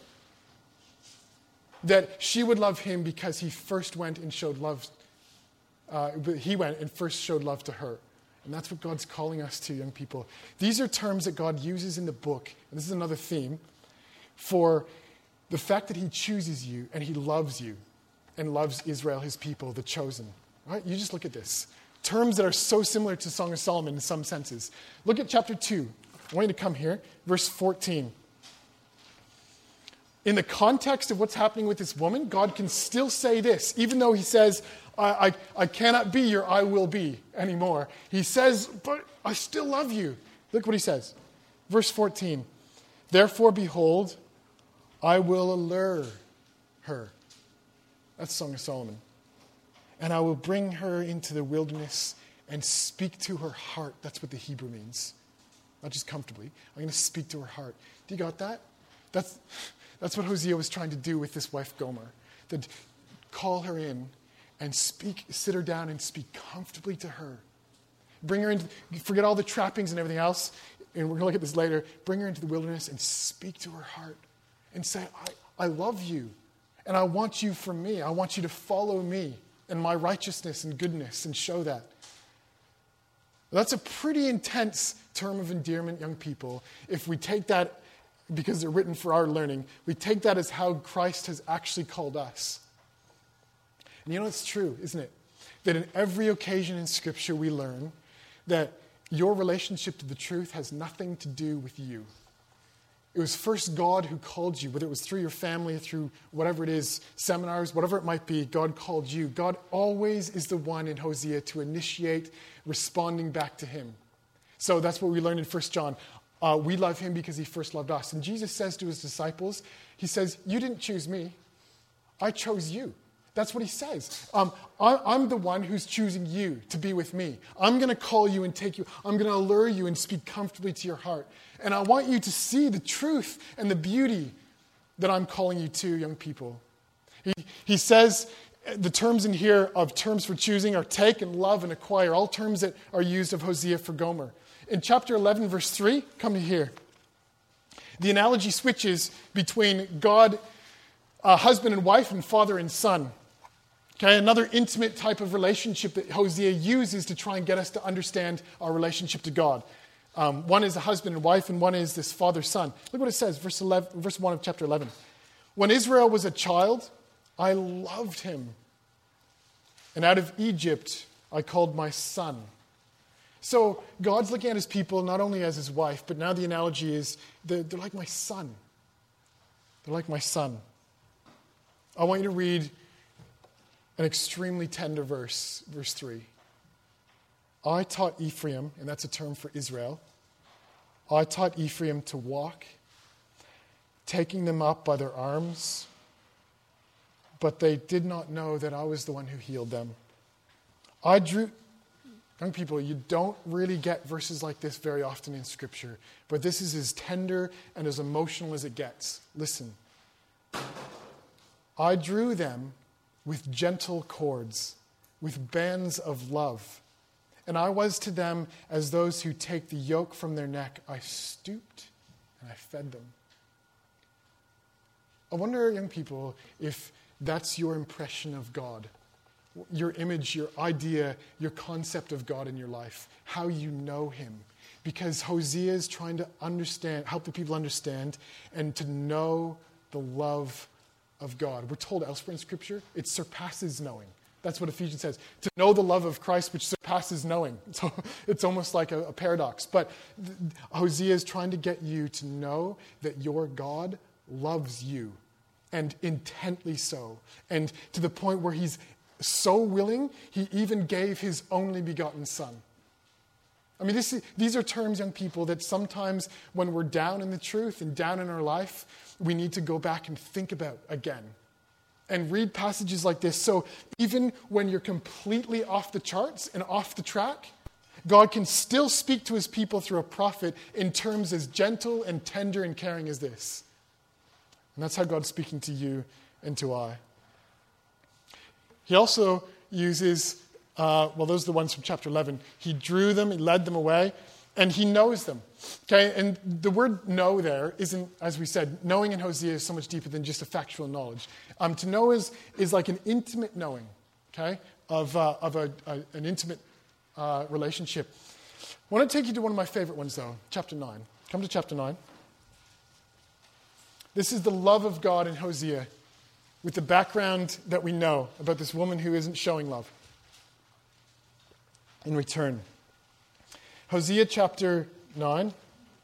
That she would love him because he first went and showed love. He went and first showed love to her. And that's what God's calling us to, young people. These are terms that God uses in the book, and this is another theme, for the fact that he chooses you and he loves you and loves Israel, his people, the chosen. Right? You just look at this. Terms that are so similar to Song of Solomon in some senses. Look at chapter 2. I want you to come here. Verse 14. In the context of what's happening with this woman, God can still say this, even though he says, I cannot be your I will be anymore. He says, but I still love you. Look what he says. Verse 14. Therefore, behold, I will allure her. That's Song of Solomon. And I will bring her into the wilderness and speak to her heart. That's what the Hebrew means. Not just comfortably. I'm going to speak to her heart. Do you got that? That's what Hosea was trying to do with this wife Gomer. That call her in and sit her down and speak comfortably to her. Bring her in, forget all the trappings and everything else, and we're going to look at this later. Bring her into the wilderness and speak to her heart and say, I love you. And I want you for me. I want you to follow me and my righteousness and goodness and show that. That's a pretty intense term of endearment, young people. If we take that, because they're written for our learning, we take that as how Christ has actually called us. And you know it's true, isn't it? That in every occasion in Scripture we learn that your relationship to the truth has nothing to do with you. It was first God who called you, whether it was through your family, through whatever it is, seminars, whatever it might be, God called you. God always is the one in Hosea to initiate responding back to him. So that's what we learned in 1 John. We love him because he first loved us. And Jesus says to his disciples, he says, you didn't choose me, I chose you. That's what he says. I'm the one who's choosing you to be with me. I'm going to call you and take you. I'm going to allure you and speak comfortably to your heart. And I want you to see the truth and the beauty that I'm calling you to, young people. He says the terms in here of terms for choosing are take and love and acquire, all terms that are used of Hosea for Gomer. In chapter 11, verse 3, come to here. The analogy switches between God, husband and wife, and father and son. Okay, another intimate type of relationship that Hosea uses to try and get us to understand our relationship to God. One is a husband and wife, and one is this father-son. Look what it says, verse 1 of chapter 11. When Israel was a child, I loved him. And out of Egypt, I called my son. So God's looking at his people not only as his wife, but now the analogy is they're like my son. They're like my son. I want you to read an extremely tender verse, verse 3. I taught Ephraim, and that's a term for Israel, I taught Ephraim to walk, taking them up by their arms, but they did not know that I was the one who healed them. Young people, you don't really get verses like this very often in Scripture, but this is as tender and as emotional as it gets. Listen. I drew them with gentle cords, with bands of love. And I was to them as those who take the yoke from their neck. I stooped and I fed them. I wonder, young people, if that's your impression of God. Your image, your idea, your concept of God in your life. How you know him. Because Hosea is trying to help the people understand and to know the love of God. We're told elsewhere in Scripture, it surpasses knowing. That's what Ephesians says. To know the love of Christ, which surpasses knowing. So it's almost like a paradox. But Hosea is trying to get you to know that your God loves you, and intently so. And to the point where he's so willing, he even gave his only begotten son. I mean, these are terms, young people, that sometimes when we're down in the truth and down in our life, we need to go back and think about again. And read passages like this. So even when you're completely off the charts and off the track, God can still speak to his people through a prophet in terms as gentle and tender and caring as this. And that's how God's speaking to you and to I. He also uses, those are the ones from chapter 11. He drew them, he led them away, and he knows them. Okay, and the word know there isn't, as we said, knowing in Hosea is so much deeper than just a factual knowledge. To know is like an intimate knowing, okay, of an intimate relationship. I want to take you to one of my favorite ones, though, chapter 9. Come to chapter 9. This is the love of God in Hosea with the background that we know about this woman who isn't showing love in return. Hosea chapter 9.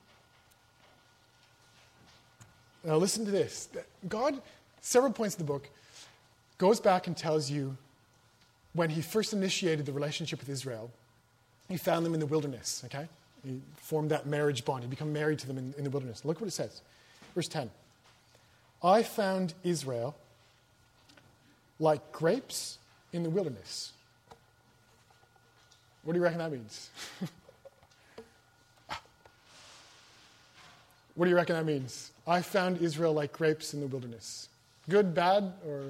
Now listen to this. God, several points in the book, goes back and tells you when he first initiated the relationship with Israel, he found them in the wilderness, okay? He formed that marriage bond. He became married to them in the wilderness. Look what it says. Verse 10. I found Israel like grapes in the wilderness. What do you reckon that means? What do you reckon that means? I found Israel like grapes in the wilderness. Good, bad, or...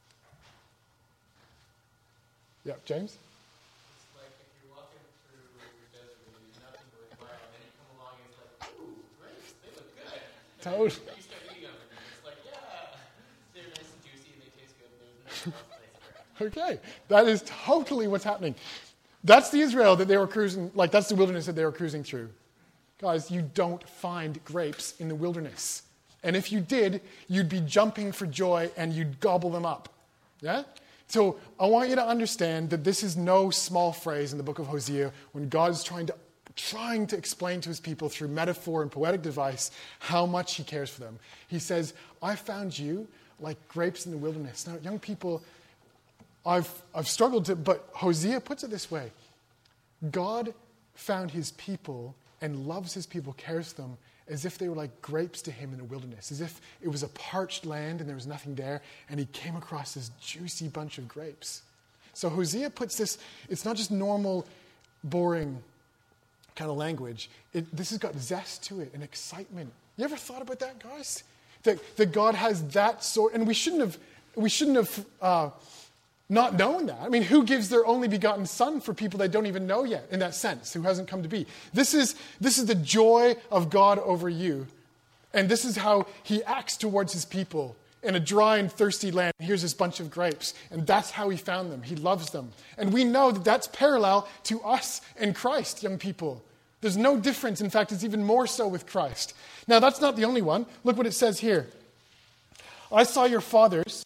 Yeah, James? It's like if you're walking through the desert and there's nothing to admire, and then you come along and it's like, ooh, grapes, they look good. Totally. You start eating them and it's like, yeah, they're nice and juicy and they taste good. There's no place for it. Okay, that is totally what's happening. That's the Israel that they were cruising, like that's the wilderness that they were cruising through. Guys, you don't find grapes in the wilderness. And if you did, you'd be jumping for joy and you'd gobble them up. Yeah? So I want you to understand that this is no small phrase in the book of Hosea when God is trying to explain to his people through metaphor and poetic device how much he cares for them. He says, I found you like grapes in the wilderness. Now, young people, I've struggled to, but Hosea puts it this way. God found his people and loves his people, cares for them, as if they were like grapes to him in the wilderness, as if it was a parched land and there was nothing there, and he came across this juicy bunch of grapes. So Hosea puts this, it's not just normal, boring kind of language. This has got zest to it and excitement. You ever thought about that, guys? That God has that sort, and we shouldn't have not known that. I mean, who gives their only begotten son for people they don't even know yet, in that sense, who hasn't come to be? This is the joy of God over you. And this is how he acts towards his people. In a dry and thirsty land, here's this bunch of grapes. And that's how he found them. He loves them. And we know that that's parallel to us in Christ, young people. There's no difference. In fact, it's even more so with Christ. Now, that's not the only one. Look what it says here. I saw your fathers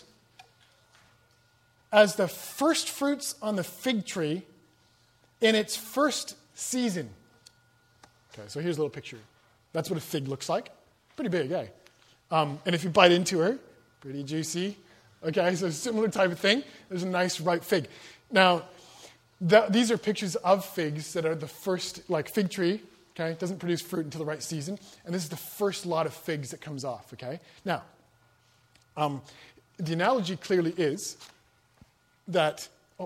as the first fruits on the fig tree in its first season. Okay, so here's a little picture. That's what a fig looks like. Pretty big, eh? And if you bite into her, pretty juicy. Okay, so similar type of thing. There's a nice ripe fig. Now, these are pictures of figs that are the first, like fig tree, okay? It doesn't produce fruit until the right season. And this is the first lot of figs that comes off, okay? Now, the analogy clearly is that,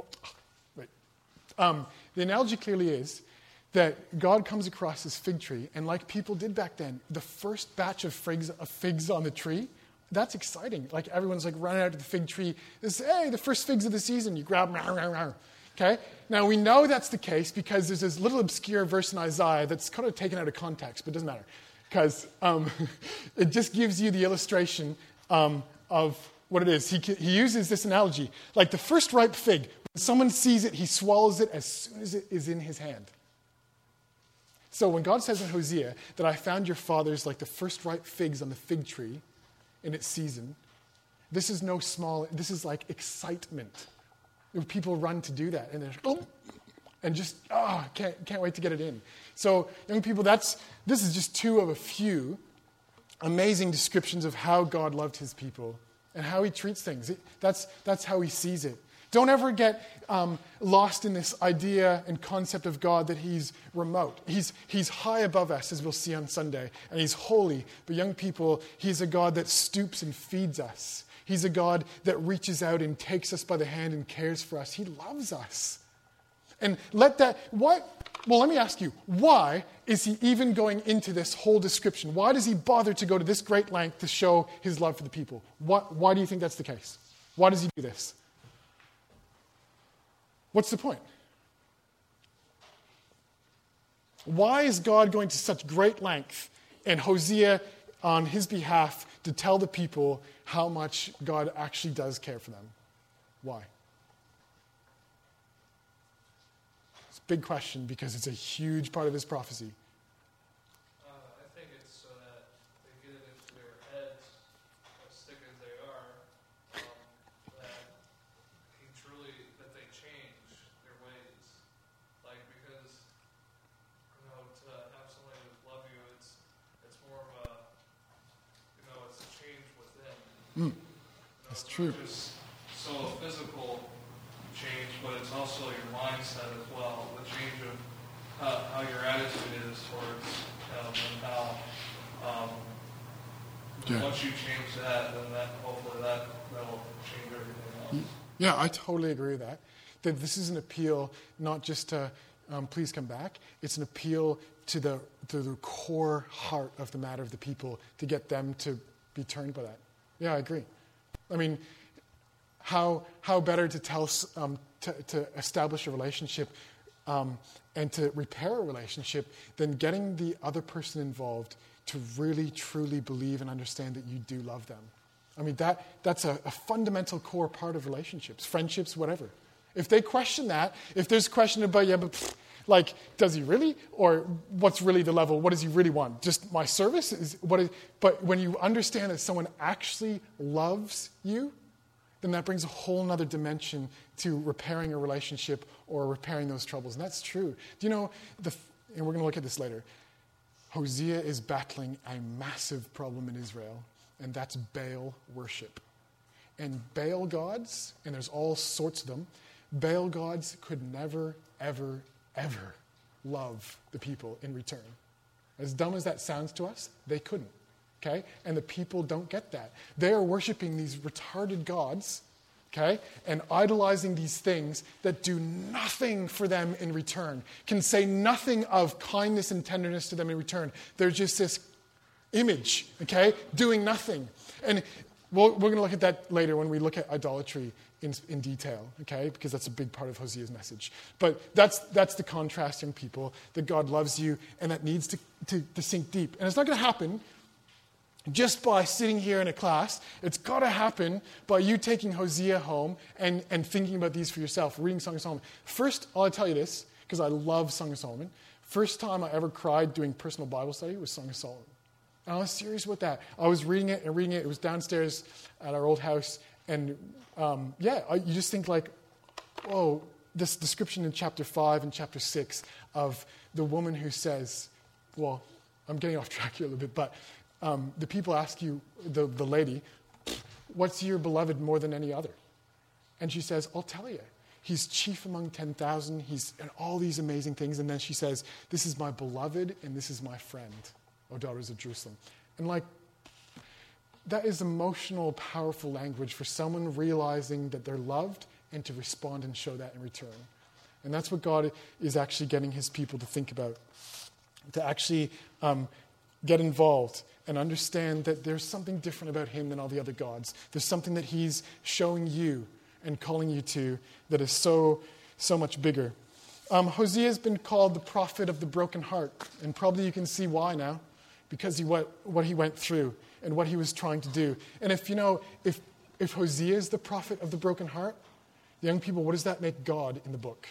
the analogy clearly is that God comes across this fig tree, and like people did back then, the first batch of figs on the tree, that's exciting. Like everyone's like running out to the fig tree. Hey, the first figs of the season. You grab them. Okay? Now we know that's the case because there's this little obscure verse in Isaiah that's kind of taken out of context, but it doesn't matter. Because it just gives you the illustration of what it is. He uses this analogy. Like the first ripe fig, when someone sees it, he swallows it as soon as it is in his hand. So when God says in Hosea that I found your fathers like the first ripe figs on the fig tree in its season, this is no small, this is like excitement. People run to do that, and they're can't wait to get it in. So, young people, this is just two of a few amazing descriptions of how God loved his people and how he treats things. That's how he sees it. Don't ever get lost in this idea and concept of God that he's remote. He's high above us, as we'll see on Sunday, and he's holy. But young people, he's a God that stoops and feeds us. He's a God that reaches out and takes us by the hand and cares for us. He loves us. And let me ask you, why is he even going into this whole description? Why does he bother to go to this great length to show his love for the people? Why do you think that's the case? Why does he do this? What's the point? Why is God going to such great length in Hosea on his behalf to tell the people how much God actually does care for them? Why? It's a big question because it's a huge part of his prophecy. I think it's so that they get it into their heads, as thick as they are, that they change their ways. Like, because, to have somebody love you, it's more of a, it's a change within. That's true. It's so a physical change, but it's also your mindset as well. The change of how your attitude is towards and how once you change that, then hopefully that'll change everything else. Yeah, I totally agree with that. That this is an appeal not just to please come back. It's an appeal to the core heart of the matter of the people to get them to be turned by that. Yeah, I agree. I mean, how better to tell to establish a relationship and to repair a relationship than getting the other person involved to really truly believe and understand that you do love them. I mean, that's a fundamental core part of relationships, friendships, whatever. If they question that, if there's a question about, does he really? Or what's really the level? What does he really want? Just my service? But when you understand that someone actually loves you, then that brings a whole nother dimension to repairing a relationship or repairing those troubles. And that's true. Do you know, and we're going to look at this later, Hosea is battling a massive problem in Israel, and that's Baal worship. And Baal gods, and there's all sorts of them, Baal gods could never, ever, ever love the people in return. As dumb as that sounds to us, they couldn't. Okay? And the people don't get that. They are worshiping these retarded gods, okay, and idolizing these things that do nothing for them in return, can say nothing of kindness and tenderness to them in return. They're just this image, okay, doing nothing. And we're going to look at that later when we look at idolatry in detail, okay, because that's a big part of Hosea's message. But that's the contrast, young people, that God loves you, and that needs to sink deep. And it's not going to happen just by sitting here in a class. It's got to happen by you taking Hosea home and thinking about these for yourself, reading Song of Solomon. First, I'll tell you this, because I love Song of Solomon. First time I ever cried doing personal Bible study was Song of Solomon. And I was serious with that. I was reading it. It was downstairs at our old house. And you just think like, oh, this description in chapter 5 and chapter 6 of the woman who says, well, I'm getting off track here a little bit, but the people ask you, the lady, what's your beloved more than any other? And she says, I'll tell you. He's chief among 10,000. He's and all these amazing things. And then she says, this is my beloved and this is my friend, O daughters of Jerusalem. And like, that is emotional, powerful language for someone realizing that they're loved and to respond and show that in return. And that's what God is actually getting his people to think about, to actually get involved and understand that there's something different about him than all the other gods. There's something that he's showing you and calling you to that is so much bigger. Hosea has been called the prophet of the broken heart, and probably you can see why now, because what he went through and what he was trying to do. And if Hosea is the prophet of the broken heart, young people, what does that make God in the book?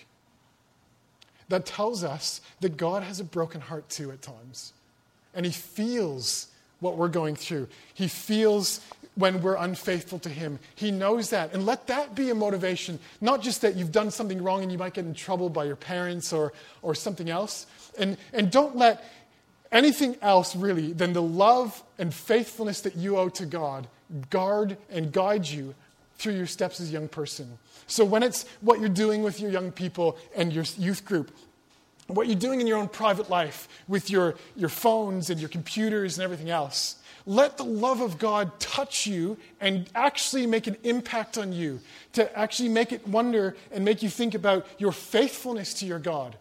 That tells us that God has a broken heart too at times. And he feels what we're going through. He feels when we're unfaithful to him. He knows that. And let that be a motivation. Not just that you've done something wrong and you might get in trouble by your parents or something else. And don't let anything else really than the love and faithfulness that you owe to God guard and guide you through your steps as a young person. So when it's what you're doing with your young people and your youth group, what you're doing in your own private life with your phones and your computers and everything else, let the love of God touch you and actually make an impact on you, to actually make it wonder and make you think about your faithfulness to your God,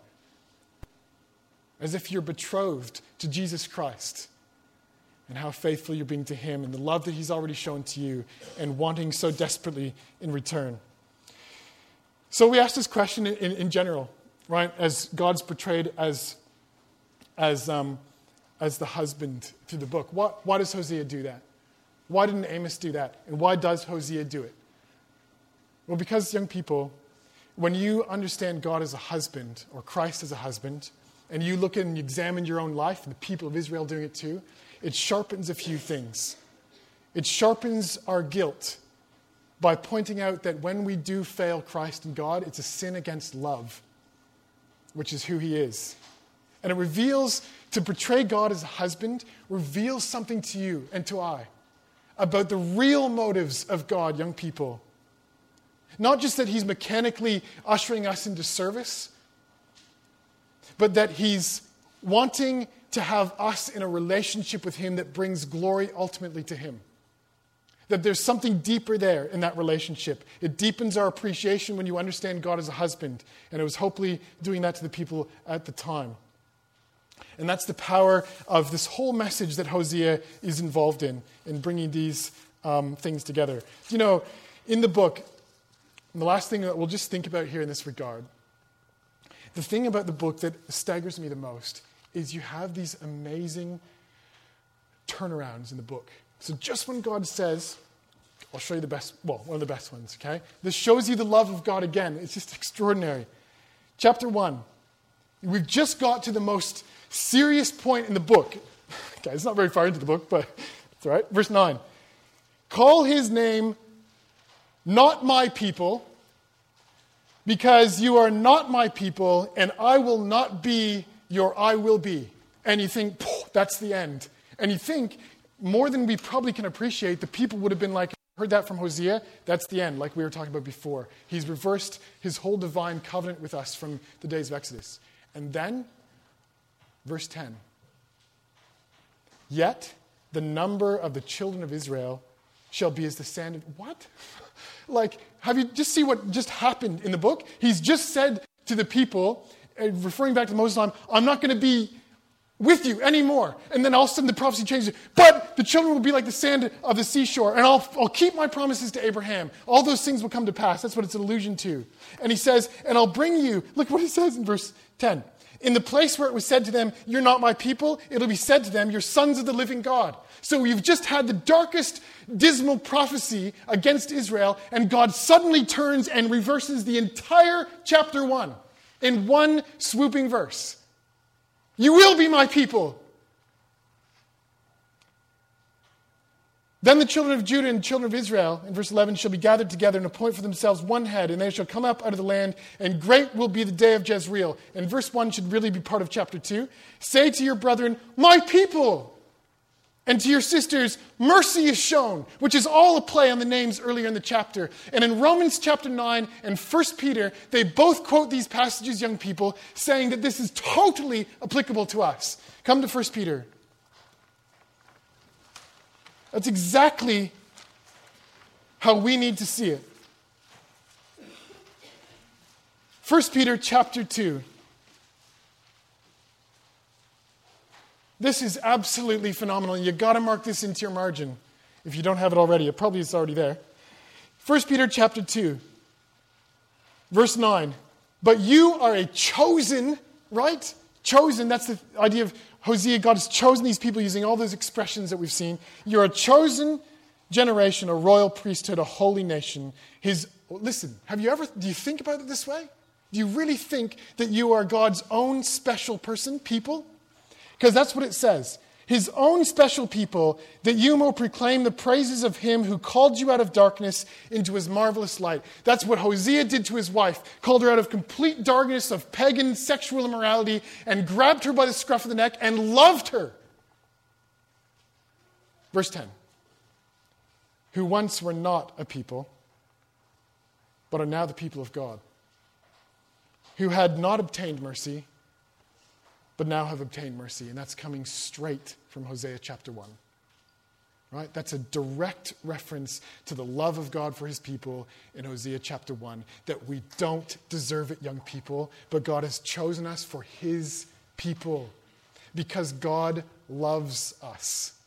as if you're betrothed to Jesus Christ, and how faithful you're being to him and the love that he's already shown to you and wanting so desperately in return. So we asked this question in general, right? As God's portrayed as the husband through the book. Why does Hosea do that? Why didn't Amos do that? And why does Hosea do it? Well, because, young people, when you understand God as a husband, or Christ as a husband, and you look and you examine your own life, and the people of Israel doing it too, it sharpens a few things. It sharpens our guilt by pointing out that when we do fail Christ and God, it's a sin against love, which is who he is. And it reveals, to portray God as a husband, reveals something to you and to I about the real motives of God, young people. Not just that he's mechanically ushering us into service, but that he's wanting to have us in a relationship with him that brings glory ultimately to him. That there's something deeper there in that relationship. It deepens our appreciation when you understand God as a husband. And it was hopefully doing that to the people at the time. And that's the power of this whole message that Hosea is involved in bringing these things together. You know, in the book, and the last thing that we'll just think about here in this regard, the thing about the book that staggers me the most is you have these amazing turnarounds in the book. So just when God says, I'll show you one of the best ones, okay? This shows you the love of God again. It's just extraordinary. Chapter 1. We've just got to the most serious point in the book. Okay, it's not very far into the book, but it's all right. Verse 9. Call his name not my people, because you are not my people, and I will not be your I will be. And you think, that's the end. And you think, more than we probably can appreciate, the people would have been like, heard that from Hosea, that's the end, like we were talking about before. He's reversed his whole divine covenant with us from the days of Exodus. And then, verse 10. Yet the number of the children of Israel shall be as the sand of... What? Like, have you just see what just happened in the book? He's just said to the people, referring back to Moses' time, I'm not going to be with you anymore. And then all of a sudden the prophecy changes. But the children will be like the sand of the seashore, and I'll keep my promises to Abraham. All those things will come to pass. That's what it's an allusion to. And he says, and I'll bring you, look what he says in verse 10. In the place where it was said to them, you're not my people, it'll be said to them, you're sons of the living God. So we've just had the darkest, dismal prophecy against Israel, and God suddenly turns and reverses the entire chapter 1 in one swooping verse. You will be my people. Then the children of Judah and children of Israel, in verse 11, shall be gathered together and appoint for themselves one head, and they shall come up out of the land, and great will be the day of Jezreel. And verse 1 should really be part of chapter 2. Say to your brethren, my people, and to your sisters, mercy is shown, which is all a play on the names earlier in the chapter. And in Romans chapter 9 and 1 Peter, they both quote these passages, young people, saying that this is totally applicable to us. Come to 1 Peter. That's exactly how we need to see it. 1 Peter chapter 2. This is absolutely phenomenal. You've got to mark this into your margin. If you don't have it already, it probably is already there. 1 Peter chapter 2, verse 9. But you are a chosen, right? Chosen, that's the idea of Hosea. God has chosen these people using all those expressions that we've seen. You're a chosen generation, a royal priesthood, a holy nation. Listen, do you think about it this way? Do you really think that you are God's own special person, people? Because that's what it says. His own special people, that you may proclaim the praises of him who called you out of darkness into his marvelous light. That's what Hosea did to his wife. Called her out of complete darkness of pagan sexual immorality and grabbed her by the scruff of the neck and loved her. Verse 10. Who once were not a people, but are now the people of God. Who had not obtained mercy, but now have obtained mercy. And that's coming straight from Hosea chapter 1. Right? That's a direct reference to the love of God for his people in Hosea chapter 1. That we don't deserve it, young people, but God has chosen us for his people. Because God loves us.